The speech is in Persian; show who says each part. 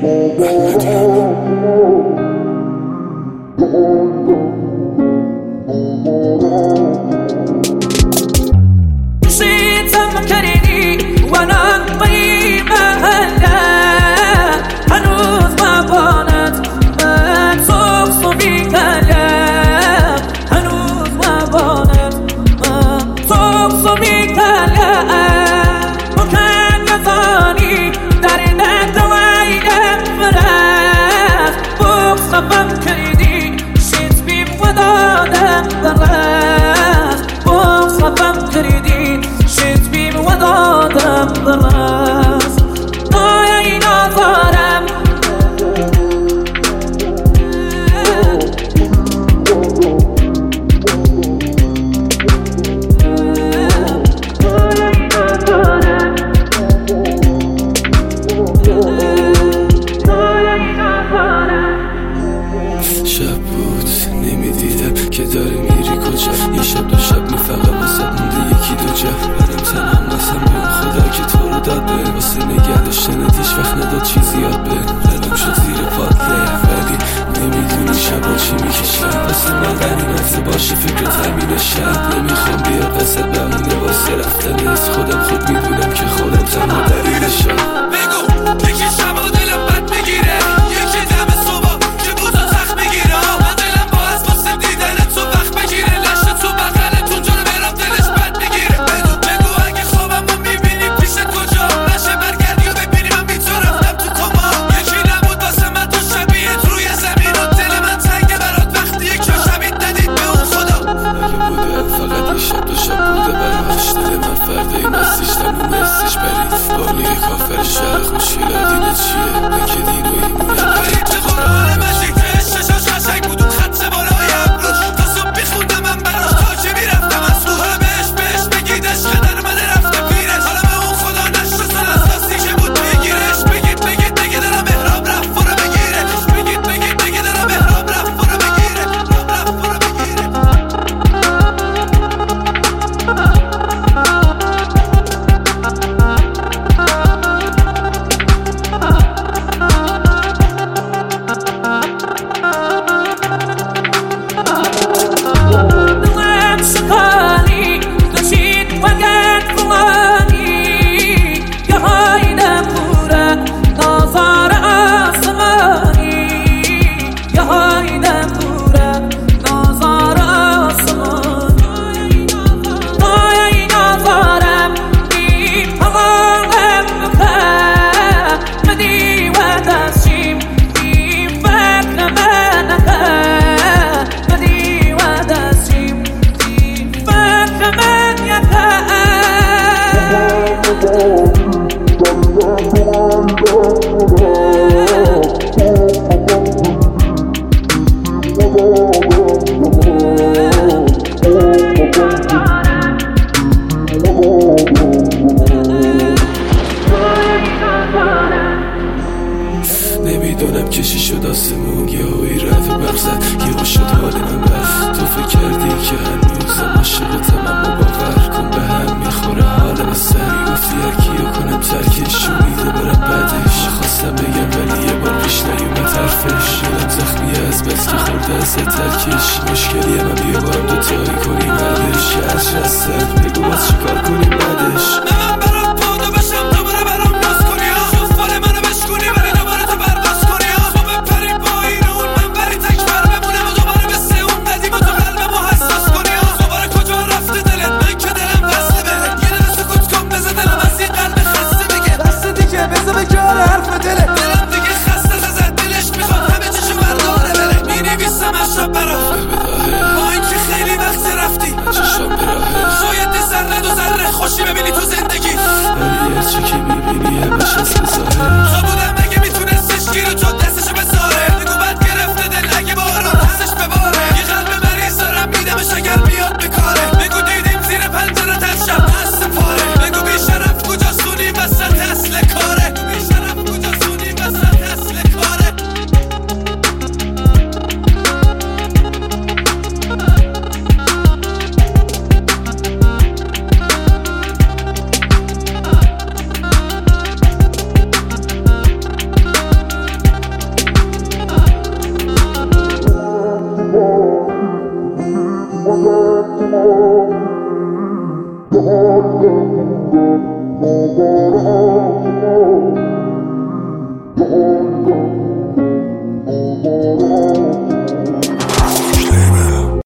Speaker 1: چیزی یاد به دلم شد زیر پادله، ولی نمیدونی شبا چی میکشم. واسه من غنیمت باشه فکر تامین شب. نمیخوام بیاد وسط بمونه واسه رفتن از خودم. خود میدونم که خودم تنها دلیلشم. بگو یکی شبا دلم بد میگیره، یکی دم صبح که بودا تخت میگیره. من دلم با از واسه دیدن تو وقت بگیره. لشت تو بغلتون جلو برام دلش بد میگیره. بگو اگه خوابم رو میبینی پیش کجا نشه برگردی و ببینی من بی تو رفتم تو کما. یکی نبود واسه من تو شبیهت روی زمین و دل من تنگه برات وقتی یکی شبیه دادید به اون خدا. اگه بوده فقط یه شب دو شب بوده براش، دل من فردایی نستیش تموم استیش برید بالی کافر شهر خوشیلا دینه چیه من که دین و ایمونه برید چه قرآن مجید ششاش قشنگ بود اون خط بالای ابروش. تا صبح بیخوندم من براش تا چه میرفتم از رو. حالا بهش بگید عشق در من رفته پیرش. حالا به اون خدا نشستن از دستی که بود بگیرش. بگید دارم احرام رفت برو بگیره. بگید دارم احرام رفت برو بگیره. نمیدونم کشی شد آسمون یه هایی رد و برزد یه شد حال من رفت. تو فکر کردی که هنوزم عاشقتم اما باور کن به هم میخوره حالم از سری. گفتی هرکیو کنم ترکش امیده برم بعدش. خواستم بگم ولی یه بار پیش نیومد حرفش. دلم زخمیه از بس که خورده از ترکش. مشکلیه من بیا بارم دوتایی کنیم بعدش. که از رستم بگو باز چیکار کنیم بعدش. من برات پادا بشم دوباره برام ناز کنی ها. شفال منو بشکنی ولی دوباره تو برداز کنی ها. تو بپری با این اون من بری تکبر بمونم و دوباره مثل اون ندیم و تو قلبمو حساس کنی ها. دوباره کجا رفته دلت من که دلم وصله بهت. یه دل سکوت کن بذار دلم از این قلب خسته بگه. بسته دیگه بذار بگار حرف دلت. دلم دیگه خسته زد دلش میخواد همه چیشو برداره بره. مینویسم از شب برات با اینکه خیلی وقت رفتی چشم به راهه. شاید ذره دو ذره خوشی ببینی تو زندگی
Speaker 2: Thank you.